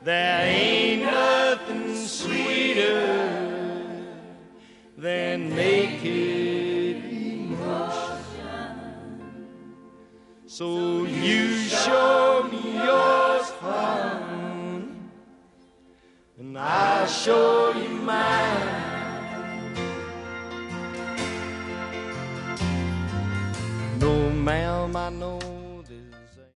There ain't nothing sweeter than naked emotion. So you show me yours, hon, and I'll show you mine.